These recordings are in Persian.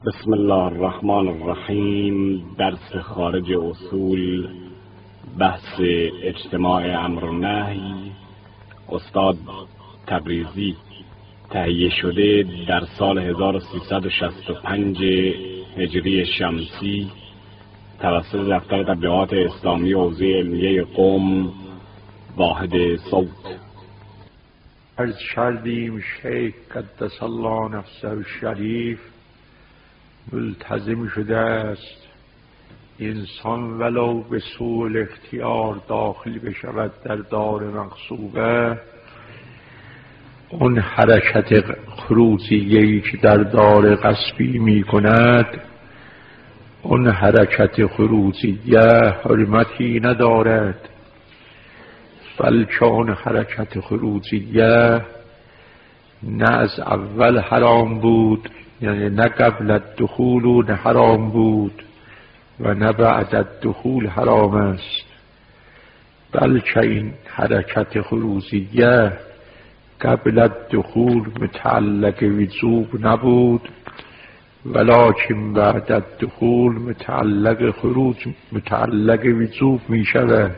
بسم الله الرحمن الرحیم. درس خارج اصول، بحث اجتماع امر و نهی، استاد تبریزی. تهیه شده در سال 1365 هجری شمسی توسط دفتر تبلیغات اسلامی حوزه علمیه قم، واحد صوت. عرض کردیم شیخ قدس الله نفسه الشریف ملتزم شده است انسان ولو به سوء الاختیار داخل بشود در دار مغصوبه، اون حرکت خروجیه‌ای که در دار غصبی می کند، اون حرکت خروجیه حرمتی ندارد، بلکه اون حرکت خروجیه نه از اول حرام بود، یعنی نه قبل الدخول و نه حرام بود و نه بعد الدخول حرام است، بلکه این حرکت خروجیه قبل الدخول متعلق وجوب نبود، ولکن بعد الدخول متعلق وجوب می شود.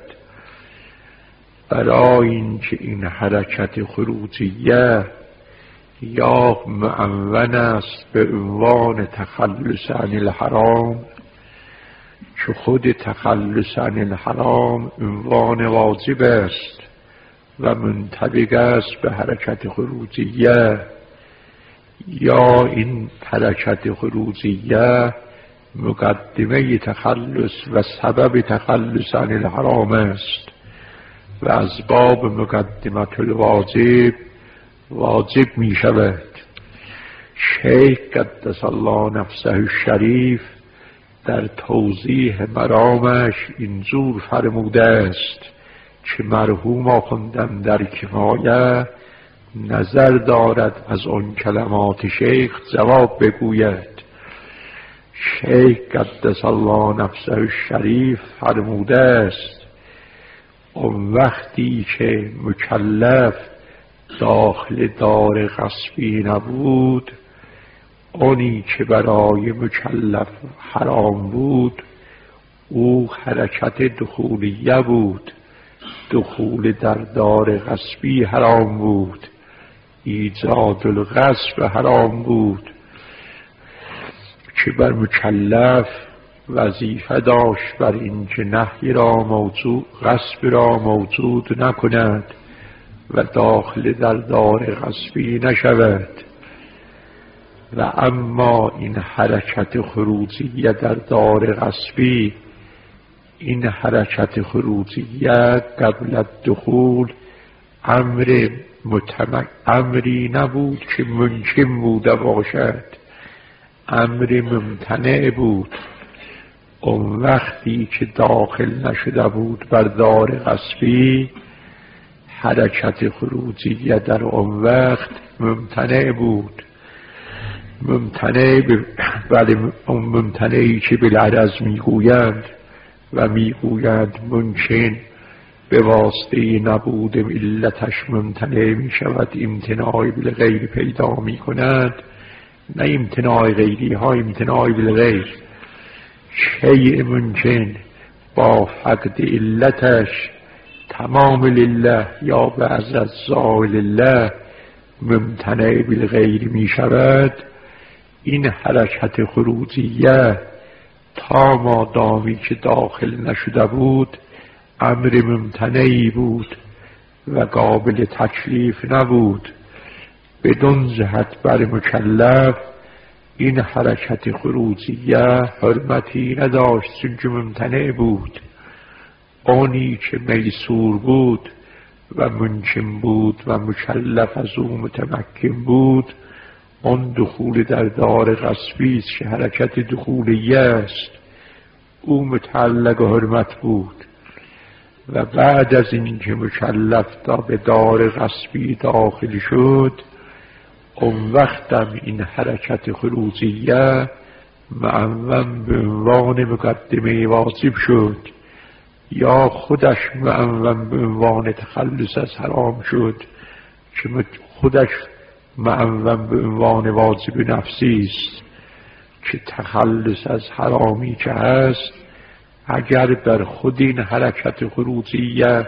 برای اینکه این حرکت خروجیه یا معون است به عنوان تخلص عن الحرام، که خود تخلص عن الحرام عنوان واجب است و منطبق است به حرکت خروجیه، یا این حرکت خروجیه مقدمه تخلص و سبب تخلص عن الحرام است و از باب مقدمت الواجب واجب می شود. شیخ قدس الله نفسه الشریف در توضیح مرامش اینجور فرموده است که مرحوم آخوندم در کفایه نظر دارد از آن کلمات شیخ جواب بگوید. شیخ قدس الله نفسه الشریف فرموده است اون وقتی که مکلف داخل دار غصبی نبود، اونی که برای مکلف حرام بود او حرکت دخولیه بود، دخول در دار غصبی حرام بود، ایجاد الغصب حرام بود، که بر مکلف وظیفه داشت بر اینکه نهی را موجود، غصب را موجود نکند و داخل در دار غصبی نشود. و اما این حرکت خروجیه در دار غصبی، این حرکت خروجیه قبل الدخول امری نبود که ممکن بوده باشد، امر ممتنع بود. اون وقتی که داخل نشده بود بر دار غصبی، حرکت خروجیه در اون وقت ممتنع بود. بله، اون ممتنعی که بالعرض میگویند و میگویند ممکن به واسطه نبود علتش ممتنع می شود، امتناعی بالغیر پیدا می کند، نه امتناع غیری ها، امتناع بالغیر. شیء ممکن با فقد علتش تمام لله یا بعض از زائل الله ممتنع بالغیر می شود. این حرکت خروجیه تا مادامی که داخل نشده بود امر ممتنعی بود و قابل تکلیف نبود. بدون جهت بر مکلف این حرکت خروجیه حرمتی نداشت، چون که ممتنع بود. آنی که میسور بود و ممکن بود و مکلف از او متمکن بود، آن دخول در دار غصبی است که حرکت دخولیه است، او متعلق حرمت بود. و بعد از این که مکلف به دار غصبی داخل شد، اون وقتم این حرکت خروجیه معون به عنوان مقدمه واجب شد، یا خودش معون به عنوان تخلص از حرام شد، که خودش معون به عنوان واجب نفسی است. که تخلص از حرامی که هست اگر در خود این حرکت خروجیه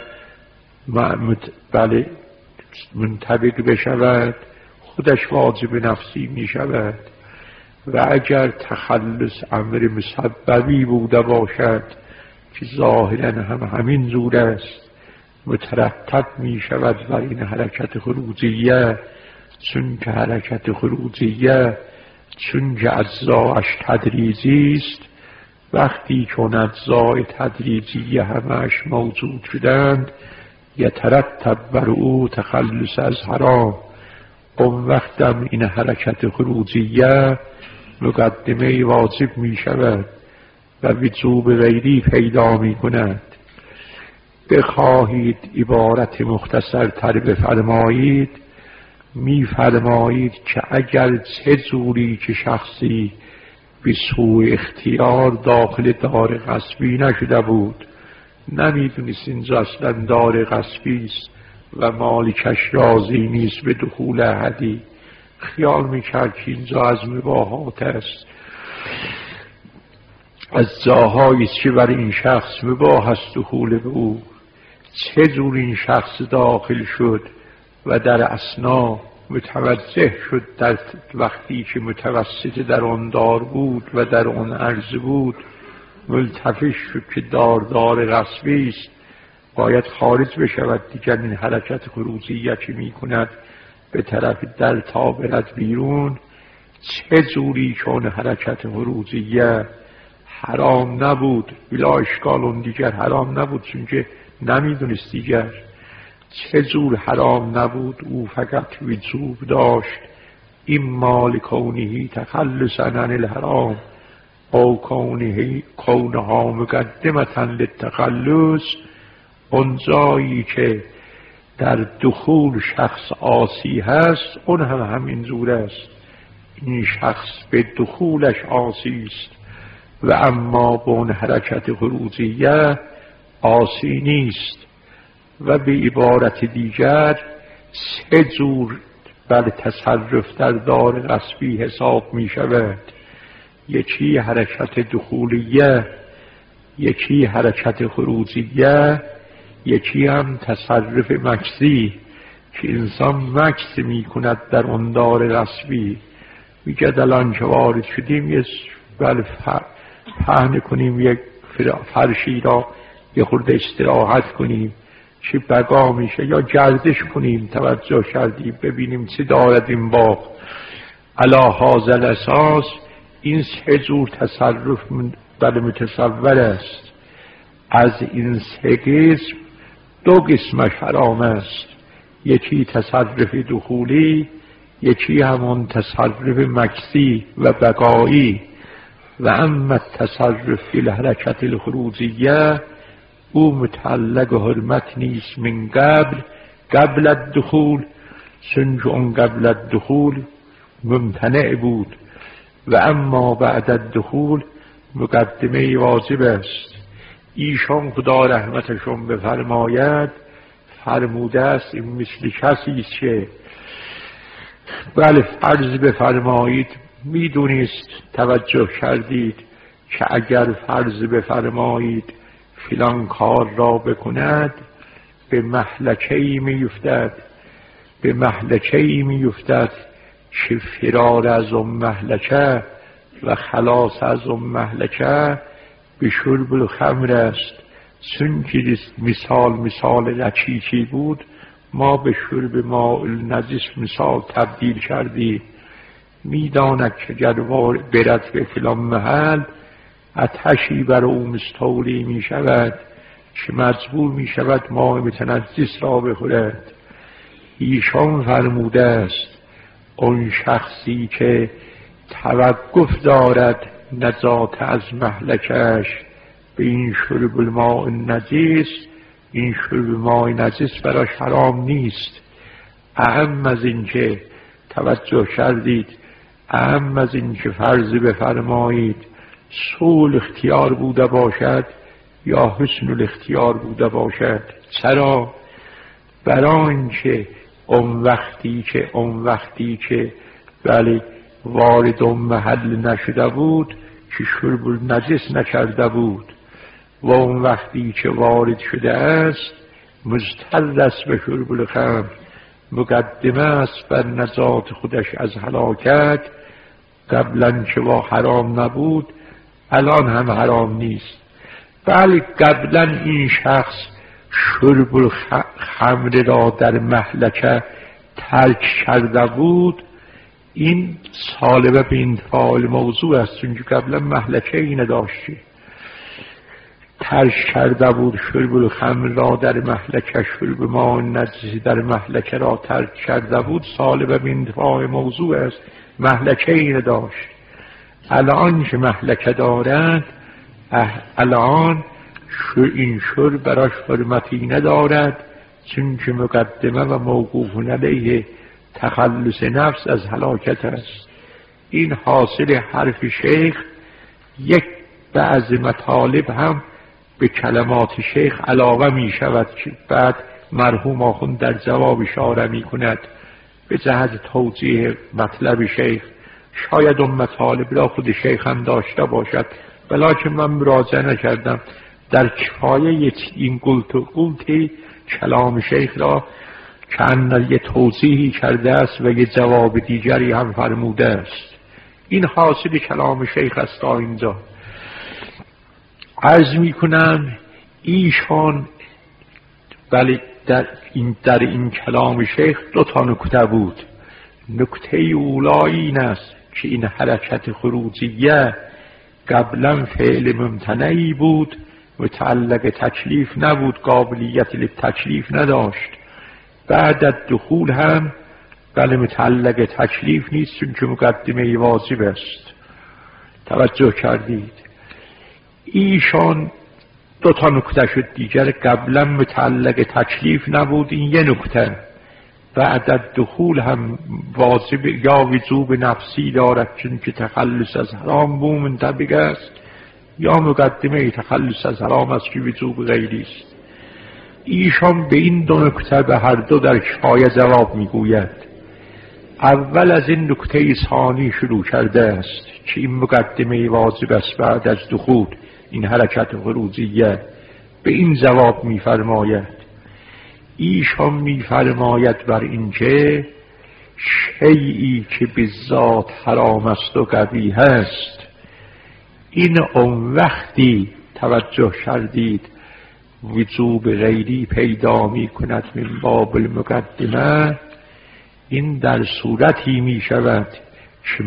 منطبق بشود خودش واجب نفسی می شود و اگر تخلص امر مسببی بوده باشد که ظاهرا همین زور است مترتب می شود بر این حرکت خروجیه، چون که حرکت خروجیه چون که اجزاش تدریجی است، وقتی چون اجزای تدریجیه همش موجود شدند یترتب بر او تخلص از حرام. اون وقتم این حرکت خروجیه مقدمه واجب می شود و وجوب غیری پیدا می کند. بخواهید عبارت مختصر تر بفرمایید، می فرمایید که اگر چه جوری که شخصی به سوء اختیار داخل دار غصبی نشده بود، نمیدونست اینجا اصلا دار غصبی است و مالکش راضی نیست به دخول احدی، خیال میکرد که اینجا از مباحات است، از جاهایی است که برای این شخص مباح است دخول به او. چه جور این شخص داخل شد و در اثنا متوجه شد در وقتی که متوسط در آن دار بود و در آن عرض بود ملتفت شد که دار غصبی است، باید خارج بشود دیگر. این حرکت خروجیه که می کند به طرف در تا برد بیرون، چه جوری چون حرکت خروجیه حرام نبود بلا اشکال، اون دیگر حرام نبود چون که نمیدونست دیگر. چه جور حرام نبود، او فقط وجوب داشت این مال کونهی تخلصا عن الحرام او کونها مقدمتا للتخلص. اون جایی که در دخول شخص عاصی هست اون هم همین جور است، این شخص به دخولش عاصی است و اما به اون حرکت خروجیه عاصی نیست. و به عبارت دیگر سه جور بر تصرف در دار غصبی حساب می شود، یکی حرکت دخولیه، یکی حرکت خروجیه، یکی هم تصرف مکسی که انسان مکس می کند در اون دار غصبی. میگه الان که وارد شدیم یه پهن کنیم یک فرشی را یه خورده استراحت کنیم چی بقا میشه یا گردش کنیم، توجه کردیم ببینیم چی دارد این باغ. علی هذا الاساس این سه جور تصرف بر متصور است. از این سه قسم دو قسمش حرام است، یکی تصرف دخولی، یکی همون تصرف مکسی و بقایی. و اما تصرف فی الحرکت الخروجیه او متعلق حرمت نیست من قبل الدخول، چون اون قبل الدخول ممتنع بود و اما بعد الدخول مقدمه واجب است. ایشان خدا رحمتشون بفرماید فرموده است این مثل کسی است که بله فرض بفرمایید میدونست، توجه کردید که اگر فرض بفرمایید فلان کار را بکند به مهلکه‌ای میفتد که فرار از اون مهلکه و خلاص از اون مهلکه به شرب الخمر است. چون که مثال رچیچی بود ما به شرب ماء النجس مثال تبدیل کردیم. میداند که اگر برد به فلان محل آتشی بر او مستولی می شود که مجبور می شود ماء متنجس را بخورد. ایشان فرموده است اون شخصی که توقف دارد نجات از مهلکش به این شرب الماء النجس، این شرب ماء نجس براش حرام نیست. اهم از این که توجه کردید، اهم از این که فرض بفرمایید سوء الاختیار بوده باشد یا حسن الاختیار بوده باشد. چرا؟ برای اینکه اون وقتی که بله وارد محل نشده بود که شرب نجس نکرده بود و اون وقتی که وارد شده است مضطر است به شرب الخمر، مقدمه است بر نجات خودش از هلاکت. قبلا که با حرام نبود الان هم حرام نیست. بله قبلا این شخص شرب الخمر را در مهلکه ترک کرده بود، این سالبه به انتفاع موضوع است، چون قبلا مهلکه اینه داشتی ترک کرده بود. شرب الخمر را در مهلکه، شرب ماء نجس در مهلکه را ترک کرده بود، سالبه به انتفاع موضوع است، مهلکه اینه داشت. الان که مهلکه دارند الان این شرب براش حرمتی ندارد، چون که مقدمه و موقوف علیه تخلص نفس از هلاکت است. این حاصل حرف شیخ. یک بعض مطالب هم به کلمات شیخ علاوه می شود که بعد مرحوم آخوند در جواب اشاره می کند به جهت توضیح مطلب شیخ. شاید اون مطالب را خود شیخ هم داشته باشد، بلکه من مراجعه نکردم. در کفایه این قلتی کلام شیخ را که یه توضیحی کرده است و یه جواب دیگری هم فرموده است. این حاصل کلام شیخ است. تا اینجا عرض می کنم ایشان ولی در این کلام شیخ دو تا نکته بود. نکته اولی این است که این حرکت خروجیه قبلا فعل ممتنعی بود، متعلق تکلیف نبود، قابلیت للتکلیف نداشت. بعد از دخول هم بله متعلق تکلیف نیست، چون که مقدمه واجب است. توجه کردید؟ ایشان دو تا نکته شد دیگر. قبلا متعلق تکلیف نبود، این یه نکته. بعد از دخول هم واجب یا وجوب نفسی دارد، چون که تخلص از حرام بو منطبق است، یا مقدمه تخلص از حرام است که وجوب غیری است. ایشان به این دو نکته به هر دو در کفایه جواب میگوید. اول از این نکته ثانی شروع کرده است که این مقدمه واجب است بعد از دخول، این حرکت خروجیه. به این جواب میفرماید. ایشان میفرماید بر اینکه شیئی که به ذات حرام است و قبیح است، این اون وقتی توجه کردید وجوب غیری پیدا می کند من باب المقدمه. این در صورتی می شود که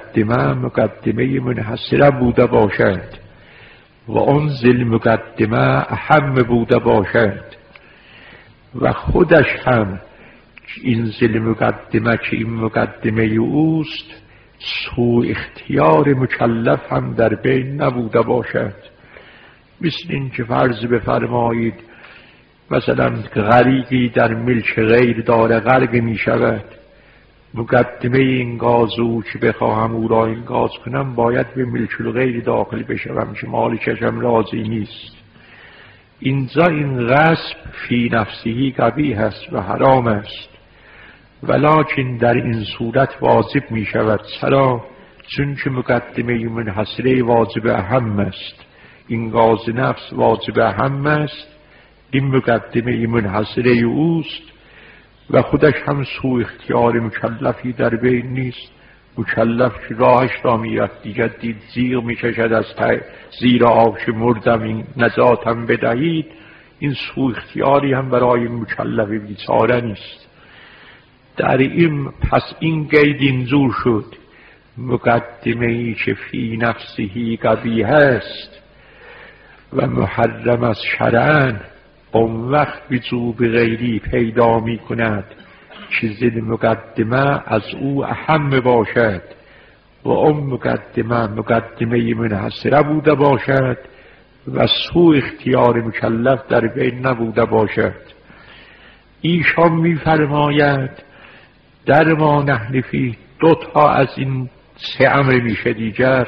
مقدمه منحصره بوده باشد و اون ذل مقدمه اهم بوده باشد و خودش هم این ذل مقدمه که این مقدمه اوست سوء اختیار مکلف هم در بین نبوده باشد. مثل این که فرض بفرمایید مثلا غریقی در ملک غیر داره غرق می شود، مقدمه این گازو که بخواهم او را این گاز کنم باید به ملک غیر داخل بشوم که مالکشم راضی نیست. اینجا این غصب فی نفسهی قبیح است و حرام است، ولکن در این صورت واجب می شود. چرا؟ چون که مقدمه منحصره واجب اهم است. این غاز نفس واجب اهم است، این مقدمه منحصره اوست و خودش هم سوء اختیار مکلفی در بین نیست. مکلف که راهش را میرفت دیگر دید زیر میکشد از زیر آب که مردم این نجاتم بدهید، این سوء اختیاری هم برای مکلف بیچاره نیست. در این پس این قید اینجور شد مقدمه ای که فی نفسهی قبیح است و محرم از شرعن، اون وقت وجوب غیری پیدا می کند که ذل مقدمه از او اهم باشد و اون مقدمه منحصره بوده باشد و سوء اختیار مکلف در بین نبوده باشد. ایشان می فرماید در ما نحن فی دو تا از این سه امر میشه دیگر.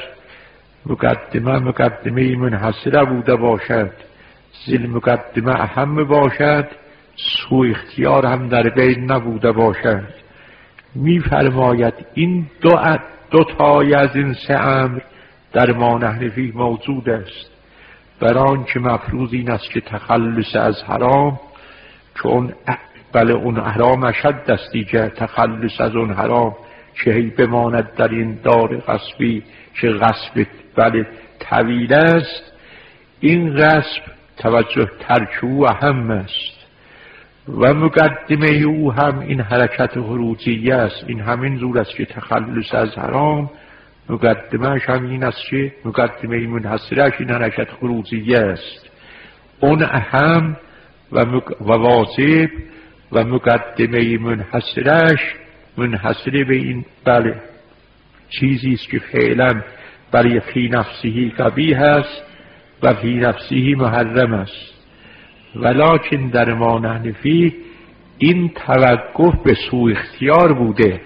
مقدمه منحصره بوده باشد، ذل مقدمه اهم باشد، سوء اختیار هم در بین نبوده باشد. می‌فرماید این دو تای از این سه امر در ما نحنفی موجود است. بر آنچه مفروض این است که تخلص از حرام، چون بله اون حرام اشد است دیگر، تخلص از اون حرام چه هی بماند در این دار غصبی که غصب بله طویل است. این غصب توجه ترک او اهم است و مقدمه او هم این حرکت خروجیه است. این همین زور است که تخلص از حرام مقدمهش هم این است که مقدمه منحصرش این حرکت خروجیه است. اون اهم و واجب و مقدمه منحصرش منحصر به این بله چیزی است که فعلا برای فی نفسهی قبیح است و فی نفسهی محرم است. ولکن در ما نحنفی این توقف به سوء اختیار بوده.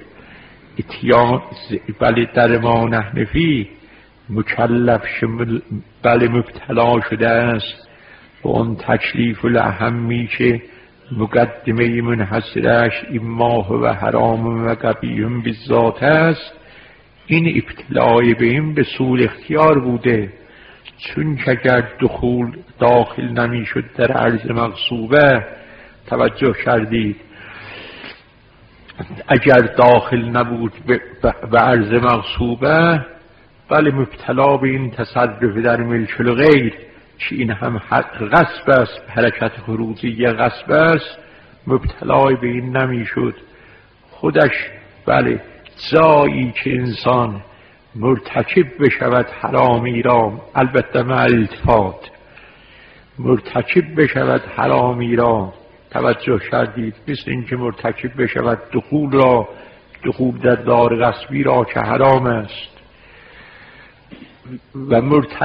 بله در ما نحنفی مکلف بله مبتلا شده است و اون تکلیف الاهمی که مقدمه منحصرش این ماه و حرام و قبیح بالذات است. این ابتلای به این به سوء اختیار بوده، چون که اگر دخول داخل نمی شد در عرض مغصوبه، توجه کردید، اگر داخل نبود به عرض مغصوبه بله مبتلا به این تصرف در ملک الغیر که این هم غصب است، حرکت خروجی غصب است، مبتلای به این نمی شد. خودش بله جایی که انسان مرتکب بشود حرامی را، البته مع التفات، مرتکب بشود حرامی را، توجه کردید، مثل اینکه مرتکب بشود دخول در دار غصبی را که حرام است، و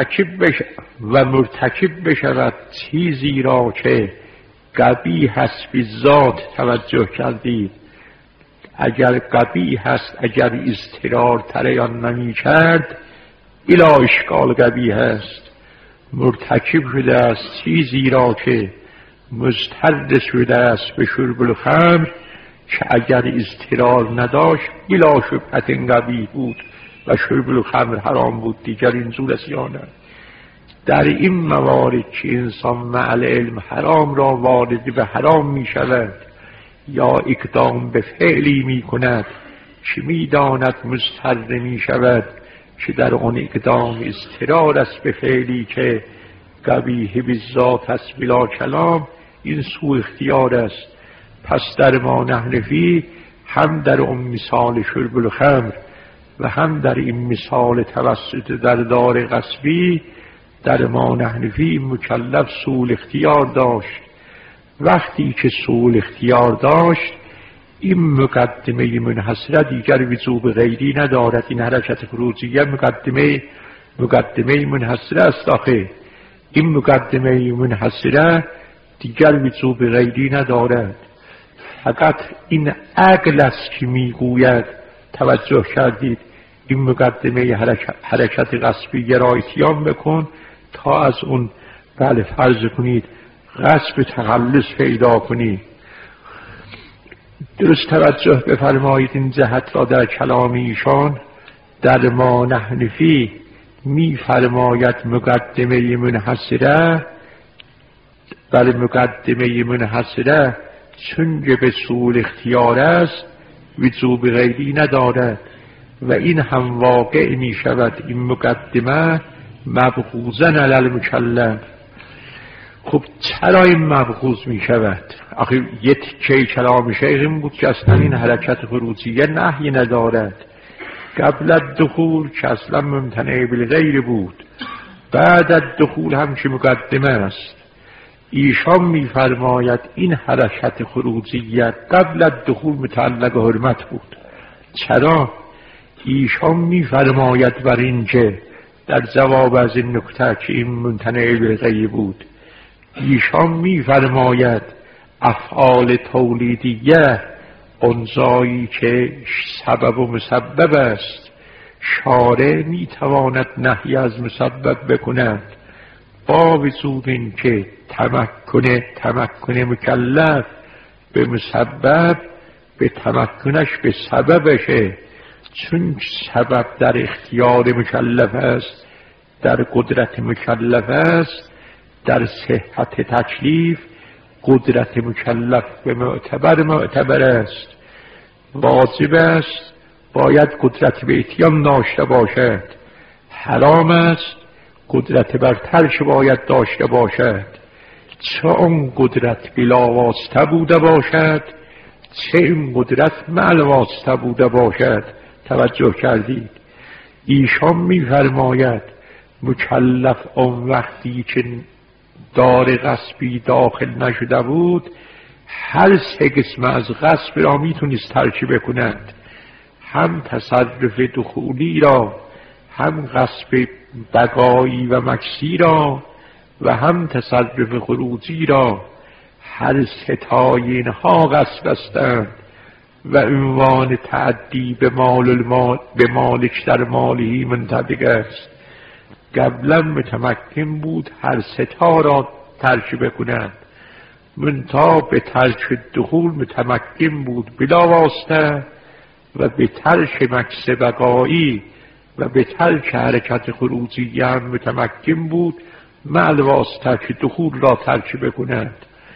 مرتکب بشود چیزی را که قبیح هست بی ذات. توجه کردید، اگر قبیح هست، اگر اضطرار تریان نمی کرد بلا اشکال قبیح هست. مرتکب شده است چیزی را که مضطر شده است به شرب الخمر که اگر اضطرار نداشت بلا شبهت قبیح بود و شرب الخمر حرام بود. دیگر این زور است یا نه؟ در این موارد که انسان مع العلم حرام را وارد به حرام می شود یا اقدام به فعلی می کند که می داند مضطر می شود که در آن اقدام اضطرار است به فعلی که قبیح بالذات است بلا کلام، این سوء اختیار است. پس در ما نحنفی هم در اون مثال شرب الخمر و هم در این مثال توسط در دار غصبی در ما نحنفی مکلف سوء اختیار داشت. وقتی که سوء اختیار داشت این مقدمه منحصره دیگر وجوب غیری ندارد. این حرکت خروجیه مقدمه منحصره است. آخه این مقدمه منحصره دیگر وجوب غیری ندارد. فقط این عقل است که میگوید، توجه کردید، این مقدمه حرکت غصبی را اتیان بکن تا از اون بله فرض کنید غصب تخلص پیدا کنید. درست توجه بفرمایید این جهت را در کلام ایشان. در ما نحنفی می فرماید مقدمه منحصره، بله مقدمه منحصره چون به سوء اختیار است وجوب غیری ندارد و این هم واقع می شود این مقدمه مبغوضاً علی المکلف. خب چرا این مبغوض می شود؟ آخه یه تیکه کلام شیخ این بود که اصلا این حرکت خروجیه نهی ندارد. قبل الدخول که اصلا ممتنع بالغیر بود، بعد الدخول هم که مقدمه است. ایشان می فرماید این حرکت خروجیه قبل الدخول متعلق حرمت بود. چرا؟ ایشان می فرماید بر این که در جواب از این نکته که این ممتنع بالغیر بود، ایشان می فرماید افعال تولیدیه اونجایی که سبب و مسبب است شارع می تواند نهی از مسبب بکند با وجود این که تمکن مکلف به مسبب به تمکنش به سببشه، چون سبب در اختیار مکلف است، در قدرت مکلف است. در صحت تکلیف قدرت مکلف به معتبر است، واجب است، باید قدرت به اتیان داشته باشد. حرام است، قدرت بر ترک باید داشته باشد. چه اون قدرت بلا واسطه بوده باشد، چه این قدرت مع واسطه بوده باشد. توجه کردید؟ ایشان می‌فرماید مکلف اون وقتی که دار غصبی داخل نشده بود، هر سه قسم از غصب را میتونست ترکیب کند، هم تصرف دخولی را، هم غصب بقایی و مکسی را، و هم تصرف خروجی را. هر ستای اینها غصب هستند و عنوان تعدی به مالک در مالی منطبق است. قبلا متمکن بود هر ستا را ترکیب کند، منتها به ترک دخول متمکن بود بلا واسطه، و به ترک مکس بقایی و به ترک حرکت خروجی هم متمکن بود مع واسطه که دخول را ترکیب کند.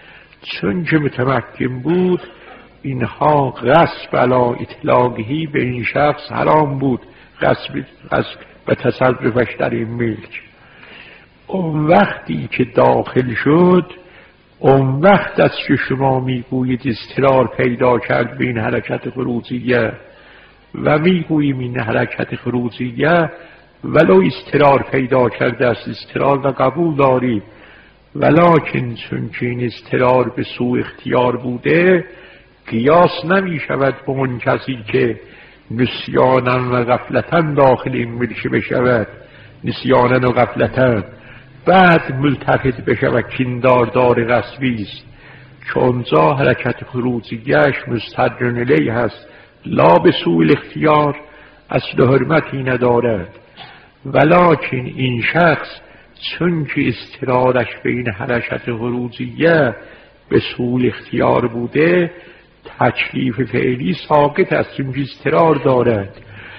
چون که متمکن بود، اینها غصب علی اطلاقهی به این شخص حرام بود، غصب و تصرفش در این ملک. اون وقتی که داخل شد، اون وقت است که شما میگویید اضطرار پیدا کرد به این حرکت خروجیه، و میگوییم این حرکت خروجیه ولو اضطرار پیدا کرده است، اضطرار و قبول داریم، ولکن چون که این اضطرار به سوء اختیار بوده، قیاس نمی شود به اون کسی که نسیانا و غفلتا داخل این ملک بشود، نسیانا و غفلتا، بعد ملتفت بشود کیندار دار غصبی است، چون ذا حرکت خروجیش مستدرن الیه هست، لا به سوء الاختیار، اصل حرمتی ندارد. ولکن این شخص چون که اضطرارش به این حرکت خروجیه به سوء اختیار بوده، تکلیف فعلی ساقط است، چون که اضطرار دارد.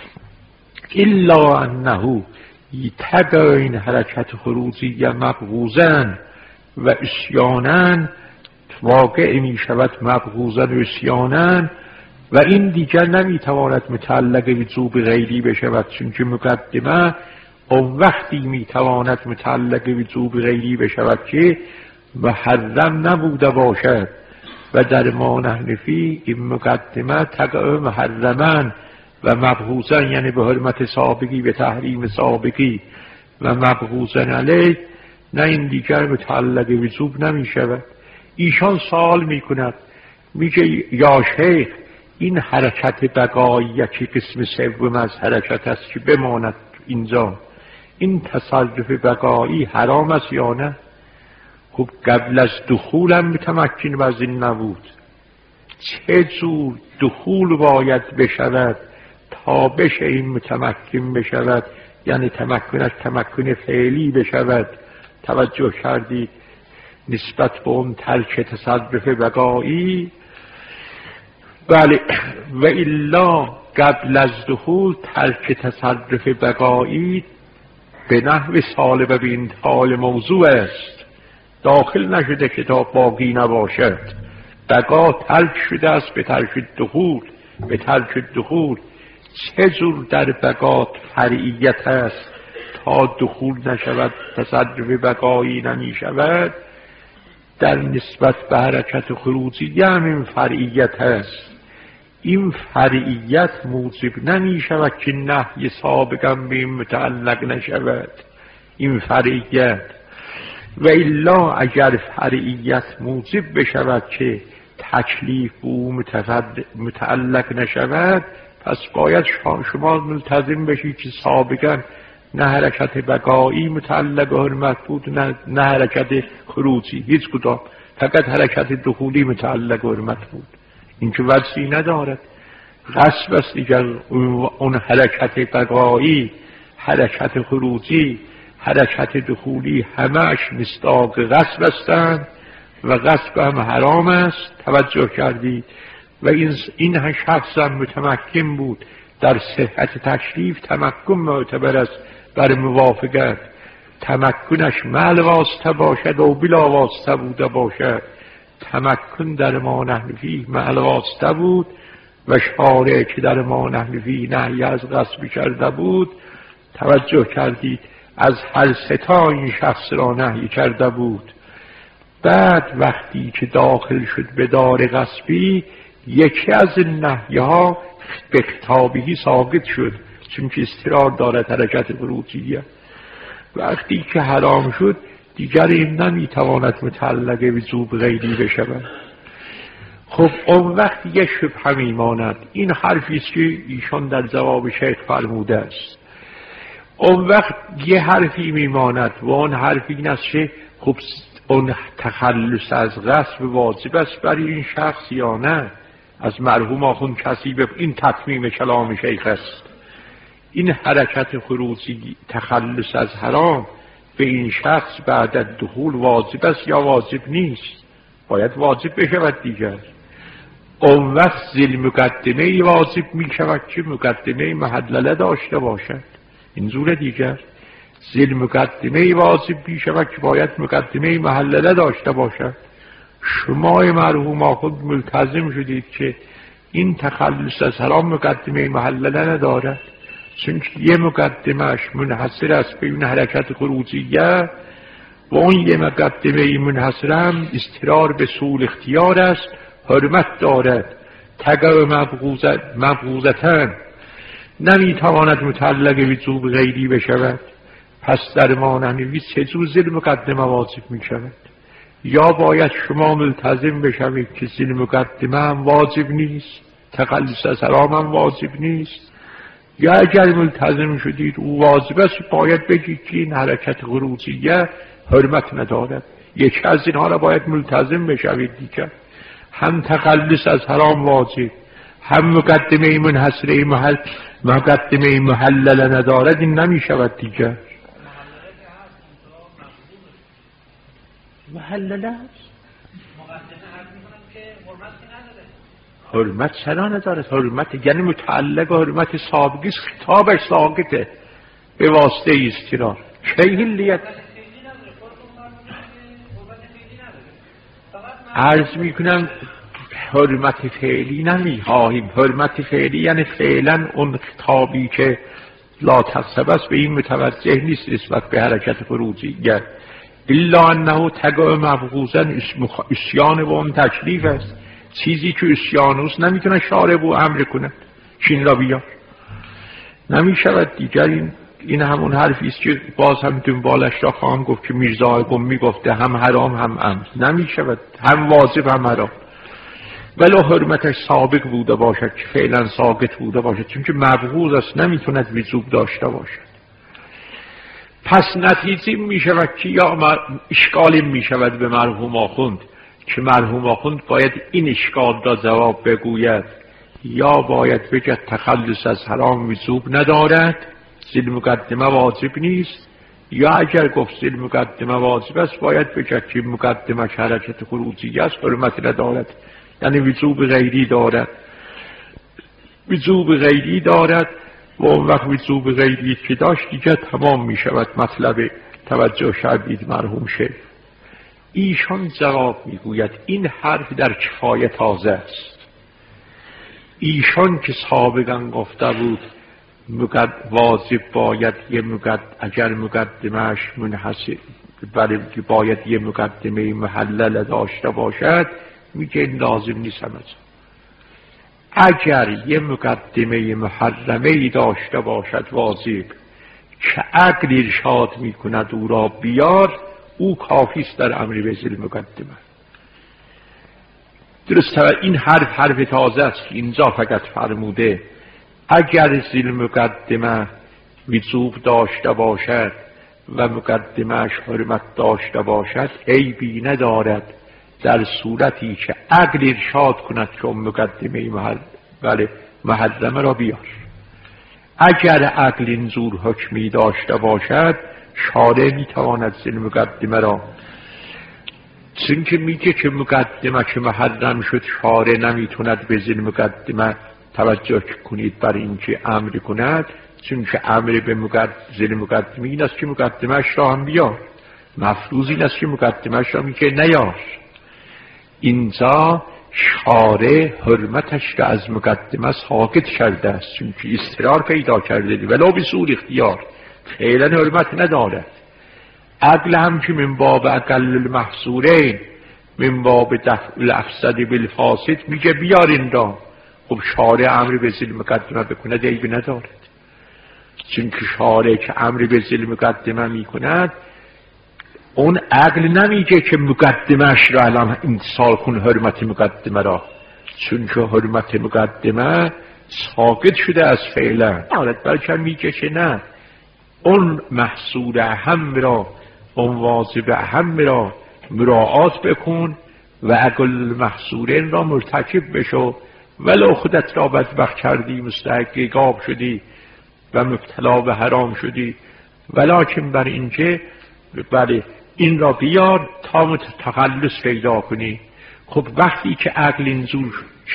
الا انه یتبع این حرکت خروجیه مبغوزن و اسیانن، واقع می شود مبغوزن و اسیانن، و این دیگر نمیتواند متعلق وجوب غیری بشود، چون که مقدمه اون وقتی میتواند متعلق وجوب غیری بشود که محرم نبوده باشد، و در ما نحنفی این مقدمه تقع محرمن و مبغوزن، یعنی به حرمت سابقی به تحریم سابقی، و مبغوزن علیه، نه این دیگر متعلق وجوب نمیشود. ایشان سوال میکند، میگه یا شیخ این حرکت بقاییه که قسم سوم از حرکت است که بماند اینجا، این تصرف بقایی حرام است یا نه؟ خب قبل از دخولم متمکن و از این نبود، چه جور دخول باید بشود تا بشه این متمکن بشود، یعنی تمکنش تمکن فعلی بشود. توجه کردید؟ نسبت به اون ترک تصرف بقایی. بله، و الا قبل از دخول ترک تصرف بقایی به نحو سالب به انتقال موضوع است، داخل نشده که تا باقی نباشد. بقا ترک شده است به ترک دخول، به ترک دخول. چه جور در بقا فرعیت است تا دخول نشود، تصرف بقایی نمی شود، در نسبت به حرکت خروجی هم این فرعیت است. این فرعیت موجب نمی شود که نهی سابقا به این متعلق نشود. این فرعیت و الا اگر فرعیت موجب بشود که تکلیف به او متعلق نشود، پس باید شما ملتزم بشید که سابقا نه حرکت بقایی متعلق حرمت بود، نه حرکت خروجی، هیچ کدام، فقط حرکت دخولی متعلق حرمت بود. این که وجهی ندارد. غصب است دیگر اون حرکت بقایی، حرکت خروجی، حرکت دخولی همه‌اش مصداق غصب هستند و غصب هم حرام است. توجه کردید؟ و این شخص هم متمکن بود در صحت تشریف تمکن معتبر است بر موافقت. تمکنش مع الواسطه باشد و بلا واسطه بوده باشد. تمکن در ما نحن فیه مع الواسطه بود و شارع که در ما نحن فیه نهی از غصب کرده بود. توجه کردید از هر ستا این شخص را نهی کرده بود. بعد وقتی که داخل شد به دار غصبی یکی از این نهیها به خطابی ثابت شد، چون که استقرار دارد حرکت خروجیه. وقتی که حرام شد دیگر این نمیتواند متعلق وجوب غیری بشود. خب اون وقت یک شبهه میماند. این حرفی است که ایشان در جواب شیخ فرموده است. اون وقت یه حرفی میماند و اون حرف این است که خب اون تخلص از غصب واجب است برای این شخص یا نه؟ از مرحوم آخوند کسی به این تطمیم کلام شیخ است. این حرکت خروجی تخلص از حرام به این شخص بعد از دخول واجب است یا واجب نیست؟ باید واجب بشود دیگر. اون وقت ذی مقدمه واجب می شود که مقدمه محلله داشته باشد. این زور دیگر ذی مقدمه واجب می شود که باید مقدمه محلله داشته باشد. شما مرحوم آخوند ملتزم شدید که این تخلص از حرام مقدمه محلله ندارد، چون که یه مقدمهش منحصر است به این حرکت خروجیه و اون یه مقدمه منحصر هم استقرار به سول اختیار است، حرمت دارد. تقع مبغوزتن نمیتواند متعلق وجوب غیری بشود. پس در ما نحن چجور ذی مقدمه واجب میشود؟ یا باید شما ملتزم بشوید که ذی مقدمه هم واجب نیست، تخلص از حرام هم واجب نیست، یا اگر ملتزم شدید او واجب است باید بگید که این حرکت خروجیه حرمت ندارد. یکی از اینها را باید ملتزم بشوید دیگر. هم تخلص از حرام واجب، هم مقدمه منحصره مقدمه محلله ندارد، این نمی شود دیگر. محلله است. حرمت چرا ندارد؟ حرمت یعنی متعلق حرمت سابقی است، خطابش ساقطه به واسطه استقرار. چه حلیت عرض میکنم حرمت فعلی نمیخواهیم. حرمت فعلی یعنی فعلا اون خطابی که لا تقصب است به این متوجه نیست نسبت به حرکت خروجی. الا انه تقع مبغوزن اسیان و اون تکلیف است. چیزی که اسیانوس نمیتونه شارب و امر کنه چین را بیار، نمیشود دیگر. این همون حرفی است که باز هم دنبالش را خواهم گفت که میرزا قمی گفته هم حرام هم امر. نمیشود، هم واجب هم حرام. ولو حرمتش سابق بوده باشد که فعلا ساقط بوده باشد، چون که مبغوض است نمیتوند وجوب داشته باشد. پس نتیجه میشود که یا اشکالی میشود به مرحوم آخوند که مرحوم آخوند باید این اشکال را جواب بگوید، یا باید بگه تخلص از حرام وجوب ندارد، ذی مقدمه واجب نیست، یا اگر گفت ذی مقدمه واجب است باید بگه که مقدمه حرکت خروجی است، حرمت ندارد، یعنی وجوب غیری دارد. وجوب غیری دارد و اون وقت وجوب غیری که داشت دیگه تمام می شود مطلب. توجه شدید مرحوم شیخ ایشان جواب می گوید این حرف در کفایه تازه است. ایشان که سابقا گفته بود واجب باید یه اگر مقدمهش منحصر بلکه باید یه مقدمه محلل داشته باشد، میگه این لازم نیست همه. اگر یه مقدمه محرمه داشته باشد واجب که عقل ارشاد میکند او را بیار، او کافی است در امر به ذیل مقدمه. درسته این حرف تازه است که اینجا فقط فرموده اگر ذیل مقدمه وجوب داشته باشد و مقدمهش حرمت داشته باشد عیبی ندارد در صورتی که عقل ارشاد کند که اون مقدمه محرمه را بیار. اگر عقل اینجور حکمی داشته باشد شارع میتواند ذیل مقدمه را چون که میگه که مقدمه که محرم شد شارع نمیتوند به ذیل مقدمه توجه کنید بر اینکه امر کند، چون که امر به ذیل مقدمه این است که مقدمهش را هم بیار، مفروض این است که مقدمهش را میگه نیار. اینجا شارع حرمتش را از مقدمه ساقط کرده است، چون که اضطرار پیدا کرده ولو به صورت اختیار، فعلا حرمت ندارد. عقل هم که من باب اقل المحصورین، من باب دفع الافسد بالفاسد میگه بیار این را. خب شارع امر به ذیل مقدمه بکنه عیبی ندارد، چون که شارع که امر به ذیل مقدمه میکند اون عقل نمیگه که مقدمهش را الان امتثال کن حرمت مقدمه را، چون که حرمت مقدمه ساقط شده از فعلا، بلکه میگه که نه، اون محصور اهم را، اون واجب اهم را مراعات بکن و اقل محصورین را مرتکب بشو، ولو خودت را بدبخت کردی، مستحق عقاب شدی و مبتلا به حرام شدی، ولکن بر اینکه بله این را بیار تا تخلص پیدا کنی. خب وقتی که عقل اینجور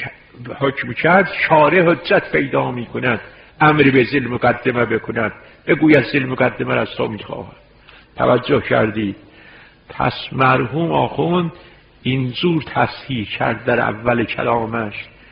حکم کرد، شارع حجت پیدا می کند امر به ذیل مقدمه بکند، بگوید ذیل مقدمه را از تو می خواهد. توجه کردید؟ پس مرحوم آخوند اینجور تصحیح کرد در اول کلامش،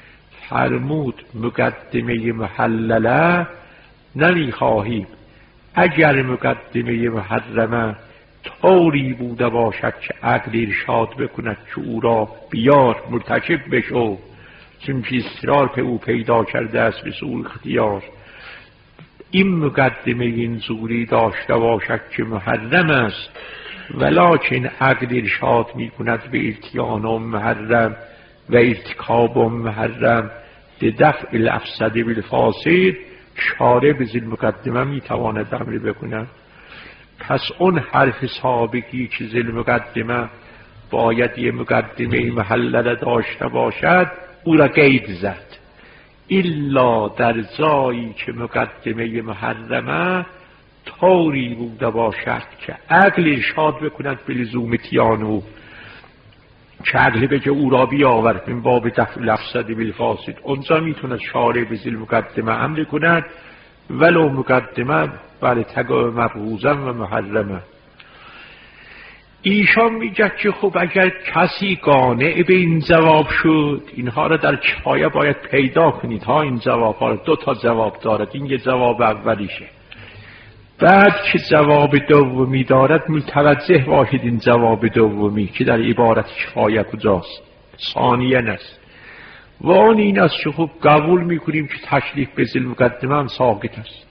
فرمود مقدمه محلله نمی خواهیم، اگر مقدمه محرمه طوری بوده باشد که عقل ارشاد بکند که او را بیار مرتکب بشو، چون که اضطرار که او پیدا کرده است به سوء اختیار، این مقدمه این زوری داشته باشد که محرم است، ولکن عقل ارشاد می کند به ارتیان محرم و ارتکاب محرم لدفع الافسد بالفاسد، شارع به ذیل مقدمه می تواند امر بکند. پس اون حرف سابقی که ذیل مقدمه باید یه مقدمه محلله داشته باشد او را قید زد، الا در جایی که مقدمه محرمه طوری بوده باشد که عقل ارشاد بکند به لزوم تیانو، که عقل بگه او را بیاور من باب دفع الافسد بالفاسد، اونجا میتوند شارع به ذیل مقدمه امر کند، ولو مقدمه بله تگاه مبغوزم و محرمه. ایشان میگه که خب اگر کسی قانع به این جواب شد، اینها را در کفایه باید پیدا کنید ها، این جواب ها دو تا جواب دارد، این یه جواب اولیشه، بعد که جواب دومی دارد متوجه باشید این جواب دومی که در عبارت کفایه کجاست. ثانیاً است و آن این است که خب قبول میکنیم که تکلیف به ذیل مقدمه هم ساقط است،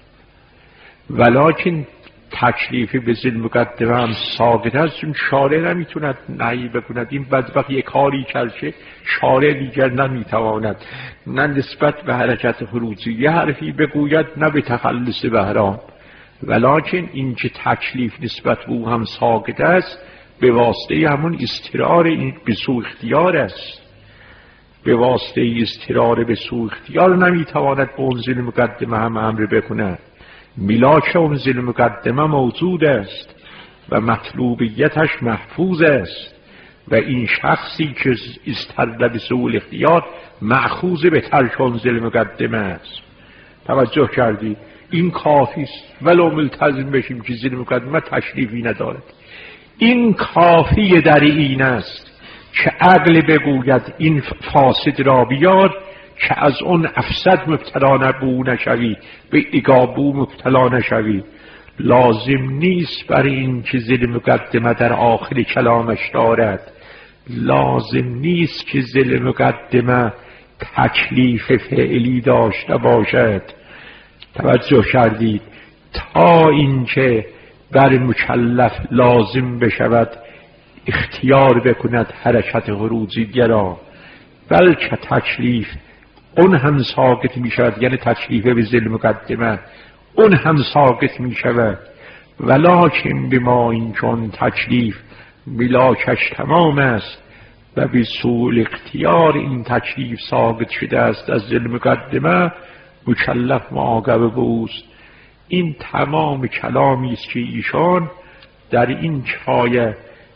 ولکن تکلیف به ذیل مقدمه هم ساقط است چون شارع نمیتوند نهی بکند. این بدبخت یک کاری کرد که شارع دیگر نمیتواند نه نسبت به حرکت خروجی حرفی بگوید نه به تخلص بحرام، ولکن این که تکلیف نسبت به او هم ساقط است به واسطه همون اضطرار به سوء اختیار است، به واسطه اضطرار به سوء اختیار نمیتواند به اون ذیل مقدمه هم امر بکند. ملاک اون ذیل مقدمه موجود است و مطلوبیتش محفوظ است و این شخصی که استر به سوء الاختیار مأخوذ به ترک اون ذیل مقدمه است. توجه کردی؟ این کافی است ولو ملتزم بشیم که ذیل مقدمه تشریفی ندارد. این کافی در این است که عقل بگوید این فاسد را بیار که از اون افسد مبتلا نبو نشوی، به عقابو مبتلا نشوی. لازم نیست برای این که ذیل مقدمه در آخر کلامش دارد، لازم نیست که ذیل مقدمه تکلیف فعلی داشته باشد. توجه کردید؟ تا اینکه بر مکلف لازم بشود اختیار بکند حرکت خروجی را، بلکه تکلیف اون هم ساقط می شود، یعنی تکلیف به ذیل مقدمه اون هم ساقط می شود، ولکن بما این چون تکلیف ملاکش تمام است و به سوء اختیار این تکلیف ساقط شده است از ذیل مقدمه، مکلف معاقبه به اوست. این تمام کلامی است که ایشان در این کفایه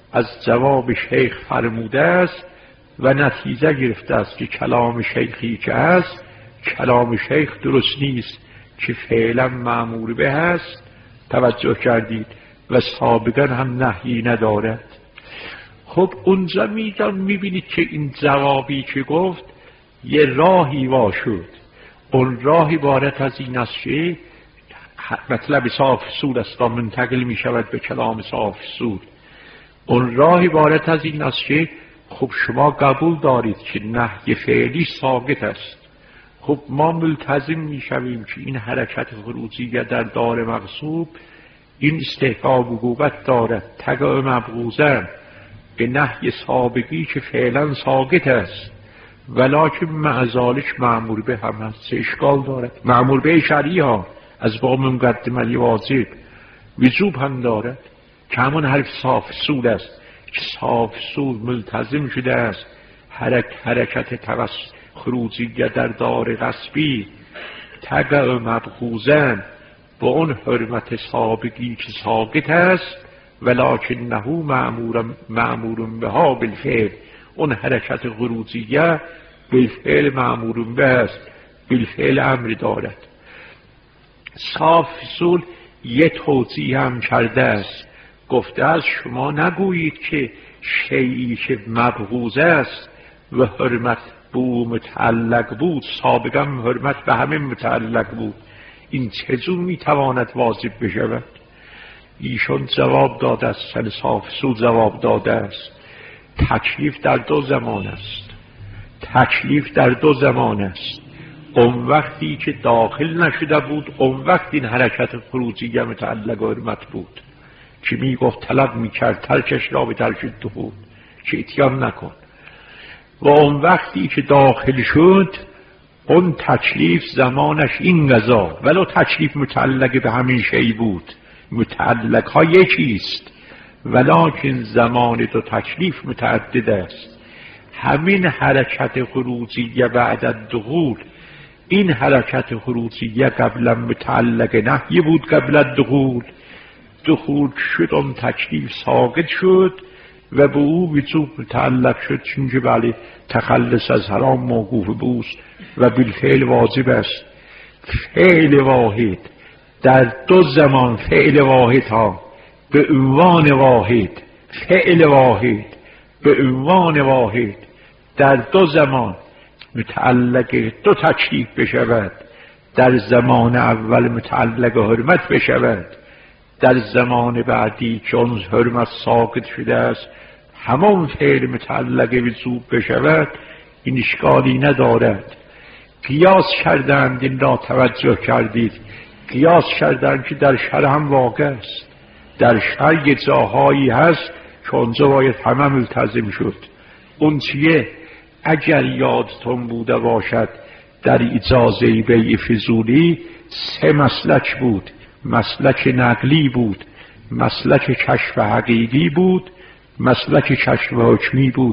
از جواب شیخ فرموده است و نتیجه گرفته است که کلام شیخی که است کلام شیخ درست نیست که فعلا مأمور به است. توجه کردید؟ و سابقا هم نهی ندارد. خب اونجا میبینید که این جوابی که گفت یه راهی وا شد. اون راه عبارت از این است که مطلب صاف سود است و منتقل می شود به کلام صاف سود. اون راه عبارت از این است که خب شما قبول دارید که نهی فعلی ثابت است. خب ما ملتزم می شویم که این حرکت خروجیه در دار مغصوب این استحقاق عقوبت دارد تبع مبغوضا به نهی سابقی که فعلا ثابت است، ولکن مع ذلک مأمور به هم هست. اشکال دارد. مأمور به شرعی ها از باب مقدمه واجب وجوب هم دارد که همون حرف صاف سود است که صاف سود ملتزم شده است حرکت خروجیه در دار غصبی تبع مبغوضا با اون حرمت سابقی که ثابت است، ولکنه مأمور بها بالفعل. اون حرکت خروجیه بالفعل مأمور به است، بالفعل امر دارد. صاف اصول یه توضیح هم کرده است، گفته است شما نگویید که شیئی که مبغوض است و حرمت به او متعلق بود سابقا حرمت به همه متعلق بود، این چجور میتواند واجب بشود؟ ایشون جواب داده است، سن صاف اصول جواب داده است تکلیف در دو زمان است. تکلیف در دو زمان است. اون وقتی که داخل نشده بود اون وقت این حرکت خروجیه متعلق حرمت بود که می گفت طلب می کرد ترکش را به ترک دخول که اتیان نکن. و اون وقتی که داخل شد اون تکلیف زمانش این قضا، ولو تکلیف متعلق به همین شی بود، متعلق ها یکیست ولکن زمان دو تکلیف متعدد است. همین حرکت خروجیه بعد الدخول، این حرکت خروجیه قبلا متعلق نهی بود قبل الدخول، دخول شد اون تکلیف ساقط شد و به او وجوب متعلق شد، چونکه بله تخلص از حرام موقوف بوست و بالفعل واجب است. فعل واحد در دو زمان، فعل واحد ها به عنوان واحد، فعل واحد به عنوان واحد در دو زمان متعلق دو تکلیف بشود، در زمان اول متعلق حرمت بشود، در زمان بعدی که اون حرمت ساقط شده است همان فعل متعلق وجوب بشود، این اشکالی ندارد. قیاس کردند، این را توجه کردید، قیاس کردند که در شرع هم واقع است. در شرع جاهایی هست که اونجا باید همه ملتزم شد. اون چیه؟ اگر یادتون بوده باشد در اجازه بیع فضولی سه مسلک بود. مسلک نقلی بود، مسلک کشف حقیقی بود، مسلک کشف حکمی بود.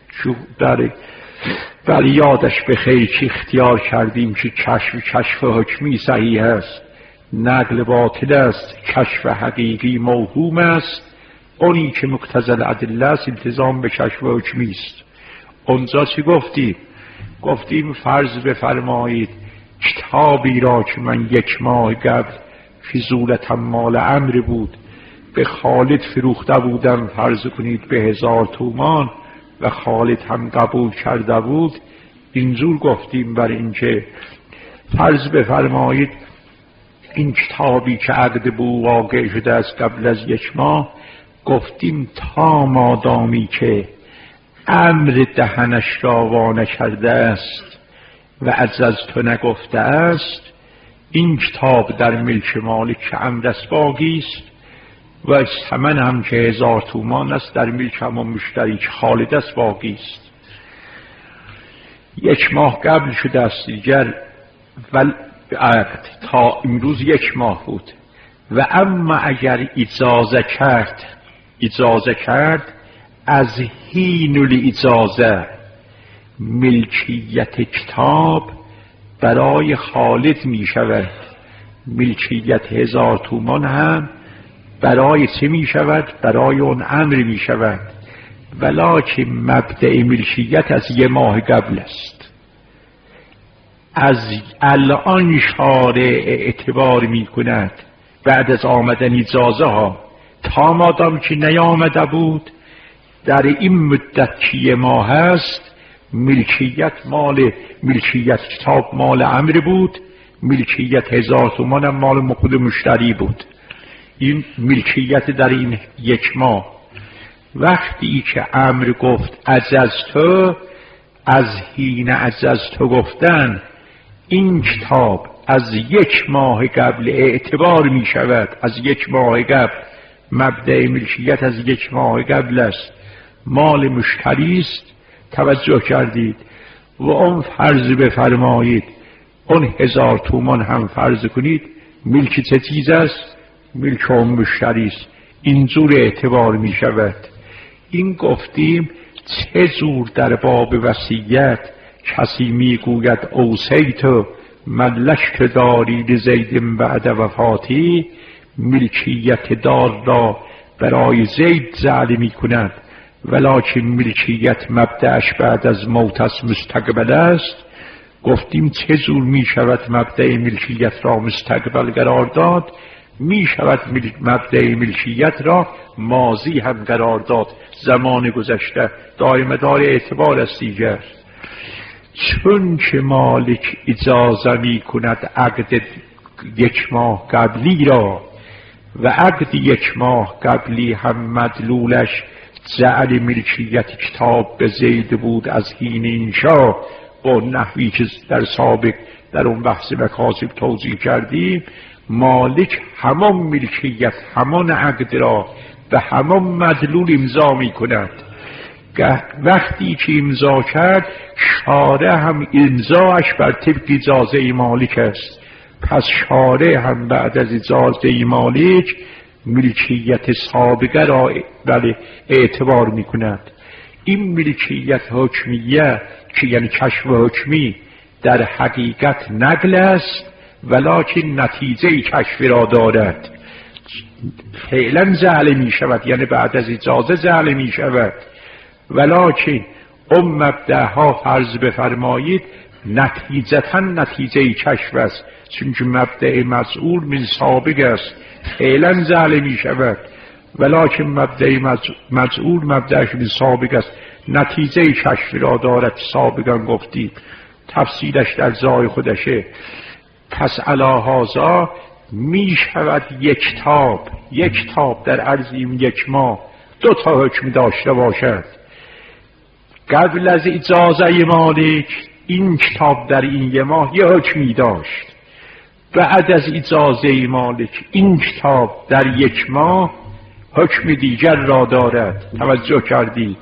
در یادش به خیر که اختیار کردیم که کشف حکمی صحیح است، نقل باطل است، کشف حقیقی موهوم است. اونی که مقتضی الادله است التزام به کشف حکمی است. اونجا چی گفتیم؟ گفتیم فرض بفرمایید کتابی را که من 1 ماه قبل فضولت مال امر بود به خالد فروخته بودم، فرض کنید به 1000 تومان و خالد هم قبول کرده بود. اینجور گفتیم بر اینکه فرض بفرمایید این کتابی که عقد به او واقع شده است قبل از 1 ماه، گفتیم تا مادامی که امر دهنش را وا نکرده است و از تو نگفته است، این کتاب در ملک مالک امر است باقی است و ثمن هم که 1000 تومان است در ملک همون مشتری که خالد است باقی است. 1 ماه قبل شده است دیگر و عقد تا امروز 1 ماه بود و اما اگر اجازه کرد از حین الاجازه ملکیت کتاب برای خالد می شود، ملکیت 1000 تومان هم برای چه می شود؟ برای اون امر می شود. ولکن مبدأ ملکیت از 1 ماه قبل است. از الان شارع اعتبار می کند بعد از آمدن اجازه ها، تا مادام که نیامده بود در این مدت که 1 ماه هست، ملکیت کتاب مال امر بود، ملکیت 1000 تومان هم مال خود مشتری بود. این ملکیت در این 1 ماه. وقتی که امر گفت عجزتو، از حین عجزتو گفتن، این کتاب از 1 ماه قبل اعتبار می شود. از 1 ماه قبل، مبدأ ملکیت از 1 ماه قبل است، مال مشتری است. توجه کردید؟ و اون فرض بفرمایید اون 1000 تومان هم فرض کنید ملک چه چیز است؟ ملک اون مشتری است. اینجور اعتبار می شود. این گفتیم چه جور در باب وصیت کسی می گوید اوصیت ملکت داری لزید بعد وفاتی، ملکیت دار را برای زید جعل می کند، ولکن ملکیت مبدأش بعد از موت است، مستقبل است. گفتیم چه جور می شود مبدأ ملکیت را مستقبل قرار داد؟ می شود مبدأ ملکیت را ماضی هم قرار داد، زمان گذشته. دائم دار اعتبار است دیگر. چون که مالک اجازه می کند عقد 1 ماه قبلی را، و عقد 1 ماه قبلی هم مدلولش جعل ملکیت کتاب به زید بود از حین انشا، با نحوی که در سابق در اون بحث مکاسب توضیح کردیم. مالک همان ملکیت، همان عقد را به همان مدلول امضا می کند. وقتی که امضا کرد، شارع هم امضاش بر طبق اجازه مالک است. پس شارع هم بعد از اجازه مالک ملکیت سابقه را اعتبار می کند. این ملکیت حکمیه که یعنی کشف حکمی در حقیقت نقل است، ولکن نتیجه کشف را دارد. فعلا جعل می شود، یعنی بعد از اجازه جعل می شود، ولکن اون مبدأها فرض بفرمایید نتیجتا نتیجه کشف است، چون که مبدأ مسئول من سابق است، فعلا جعل می شود، ولکن مبدأ مسئول مبدأش من سابق است، نتیجه کشف را دارد. سابقا گفتیم تفصیلش در جای خودشه. پس علی هذا می شود یک تاب در عرض این 1 ماه 2 تا حکم داشته باشد. قبل از اجازه مالک این کتاب در این 1 ماه 1 حکمی داشت، بعد از اجازه مالک این کتاب در 1 ماه حکم دیگر را دارد. توجه کردید؟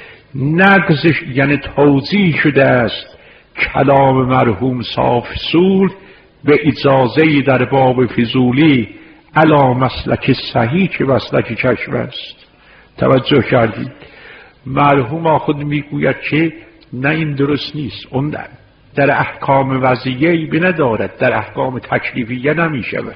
نقضش یعنی توضیح شده است کلام مرحوم صاف صول به اجازه در باب فضولی علی مسلک صحیح که مسلک کشف است. توجه کردید؟ مرحوم خود میگوید که نه این درست نیست، اون در احکام وضعیه‌ای به ندارد، در احکام تکلیفیه نمی شود.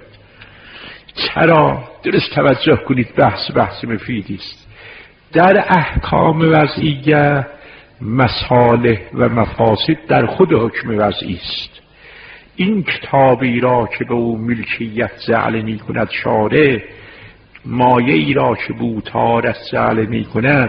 چرا؟ درست توجه کنید، بحث مفیدی است. در احکام وضعیه مصالح و مفاسد در خود حکم وضعی است. این کتابی را که به او ملکیت جعل می کند شارع، مایه‌ای را که به او طهارت جعل می کند،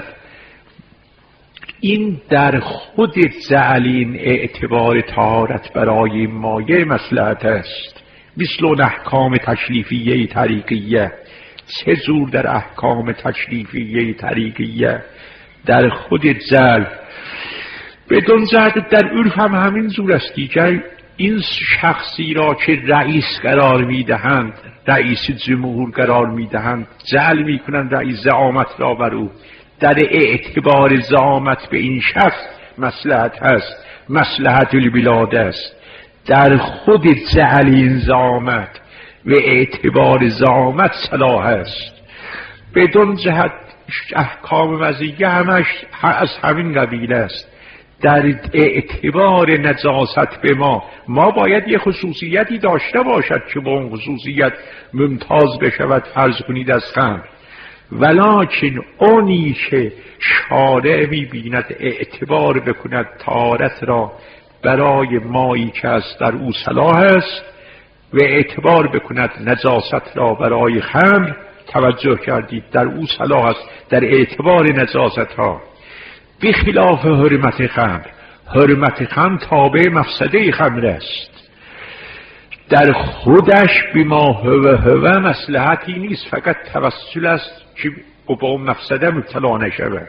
این در خود جعل این اعتبار طهارت برای مایه مصلحت است. مثل اون احکام تشریفیه طریقیه. چه جور در احکام تشریفیه طریقیه در خود جعل بدون جهت در عرف هم همین جور است دیگر. این شخصی را که رئیس قرار میدهند، رئیس جمهور قرار میدهند، جعل میکنند رئیس زعامت را بر او، در اعتبار زعامت به این شخص مصلحت هست، مصلحت البلاد است. در خود جعل این زعامت و اعتبار زعامت صلاح است. بدون جهت احکام وضعیه همش از همین قبیل است. در اعتبار نجاست به ما باید یه خصوصیتی داشته باشد که با اون خصوصیت ممتاز بشود، فرض کنید از خمر. ولکن اونی که شارع می‌بیند اعتبار بکند طهارت را برای مایی که است در او صلاح است و اعتبار بکند نجاست را برای خمر، توجه کردید، در او صلاح است در اعتبار نجاست ها، بخلاف حرمت خمر. حرمت خمر تابع مفسده خمر است، در خودش بما هو مصلحتی نیست، فقط توسل است که با مفسده مبتلا نشود.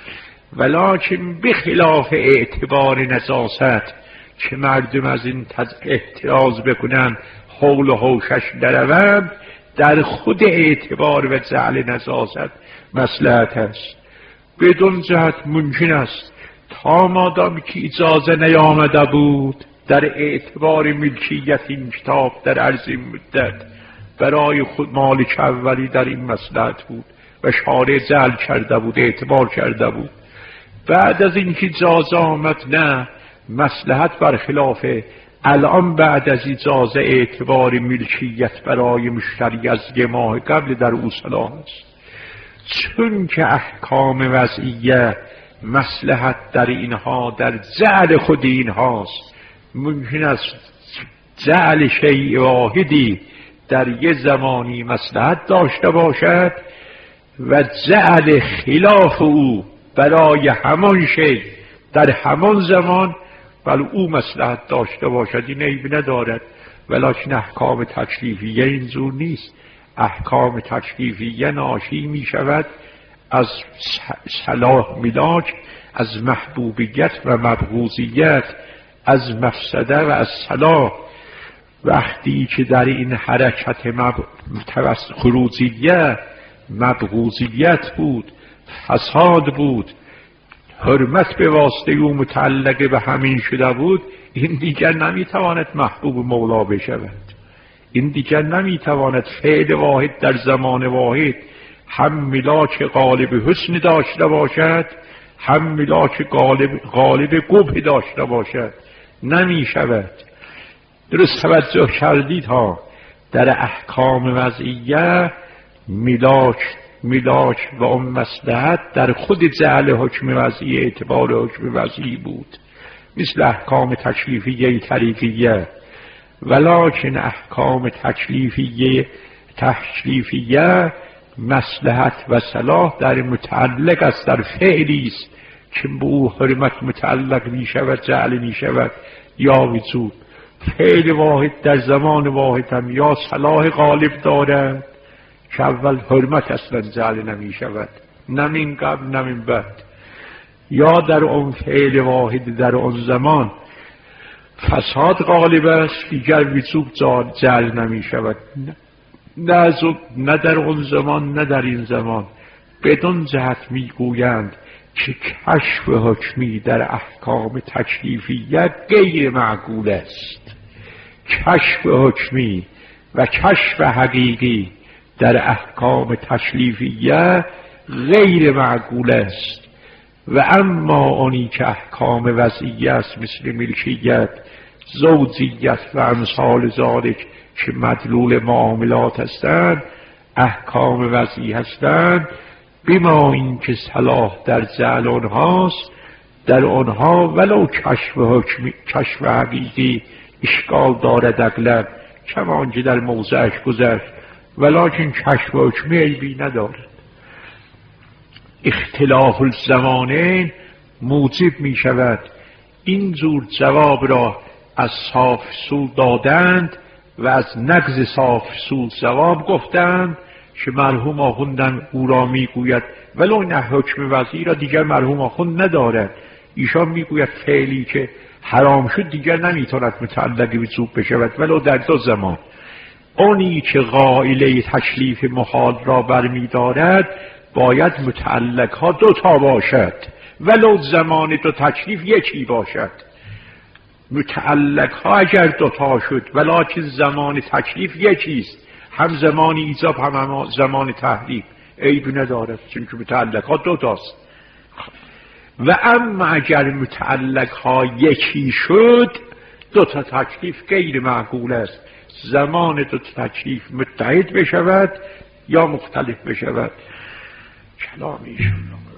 ولکن بخلاف اعتبار نجاست که مردم از این احتراز بکنن، حول و حوشش درود، در خود اعتبار و جعل نجاست مصلحت است. بدون جهت ممکن است تا مادامی که اجازه نیامده بود در اعتبار ملکیت این کتاب در عرض این مدت برای خود مالک اولی در این مصلحت بود و شارع جعل کرده بود، اعتبار کرده بود. بعد از اینکه اجازه آمد نه، مصلحت برخلافه. الان بعد از اجازه اعتبار ملکیت برای مشتری از یه ماه قبل در او صلاح است. چون که احکام وضعیه مصلحت در اینها در جعل خود اینهاست، ممکن است جعل شیء واحدی در یه زمانی مصلحت داشته باشد و جعل خلاف او برای همان شیء در همان زمان ولی او مصلحت داشته باشد، این عیب ندارد. ولکن احکام تکلیفیه اینجور نیست. احکام تکلیفیه ناشی می شود از صلاح ملاک، از محبوبیت و مبغوضیت، از مفسده و از صلاح. وقتی که در این حرکت خروجیه مبغوضیت بود، فساد بود، حرمت به واسطه او متعلق به همین شده بود، این دیگر نمیتواند محبوب مولا بشود. این دیگر نمیتواند فعل واحد در زمان واحد هم ملاک غالب حسن داشته باشد، هم ملاک غالب قبح داشته باشد. نمیشود. درست توجه کردید ها، در احکام وضعیه ملاک و اون مصلحت در خود جعل حکم وضعی اعتبار حکم وضعی بود، مثل احکام تکلیفیه طریقیه. ولکن احکام تکلیفیه مصلحت و صلاح در متعلق است در فعلی است که به او حرمت متعلق می شود، جعل می شود یا وجوب. فعل واحد در زمان واحد هم یا صلاح غالب دارد که اول حرمت اصلا جعل نمی شود، نه من قبل نه من بعد، یا در اون فعل واحد در اون زمان فساد غالب است، دیگر وجوب جعل نمی شود، نه در اون زمان نه در این زمان. بدون جهت می گویند که کشف حکمی در احکام تکلیفیه غیر معقول است. کشف حکمی و کشف حقیقی در احکام تکلیفیه غیر معقول است. و اما اونی که احکام وضعیه است مثل ملکیت، زوجیت و امثال ذالک که مدلول معاملات هستند، احکام وضعی هستند، بما این که صلاح در جعل آنهاست، در آنها ولو کشف حقیقی اشکال دارد اغلب، کمان که در موضعش گذشت، ولکن کشف حکمی عیبی ندارد. اختلاف الزمانین موجب می شود این جور جواب را از صاف سول دادند و از نقض صاف سول جواب گفتند که مرحوم آخوندن او را می گوید ولو نه حکم وضعی را دیگر مرحوم آخوند ندارد. ایشان می گوید فعلی که حرام شد دیگر نمیتواند متعلق وجوب بشود ولو در دو زمان. اونی که قائله تکلیف محال را برمی دارد باید متعلق ها دو تا باشد ولو زمان دو تکلیف یکی باشد. متعلق ها اگر دو تا شد ولکن زمان تکلیف یکیست، هم زمان ایجاب هم زمان تحریم، عیب ندارد چون که متعلق ها دو تاست. و اما اگر متعلق ها یکی شد دو تا تکلیف غیر معقول است. زمان دو تا تکلیف متحد بشود یا مختلف بشود. کلامیشون